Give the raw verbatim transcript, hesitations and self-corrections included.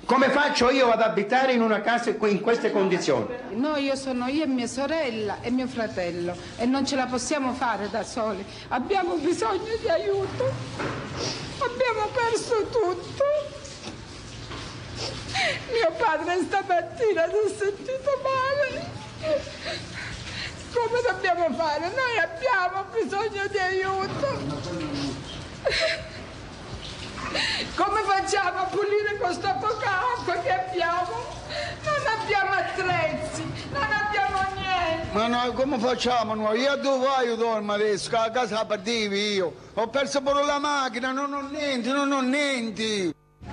Come faccio io ad abitare in una casa in queste condizioni? No, io sono io e mia sorella e mio fratello e non ce la possiamo fare da soli. Abbiamo bisogno di aiuto. Abbiamo perso tutto. Mio padre stamattina si è sentito male. Come dobbiamo fare? Noi abbiamo bisogno di aiuto. Come facciamo a pulire questo poca acqua che abbiamo? Non abbiamo attrezzi, non abbiamo niente. Ma noi come facciamo noi? Io dove vai io dormo adesso? A casa la perdevo io. Ho perso pure la macchina, non ho niente, non ho niente.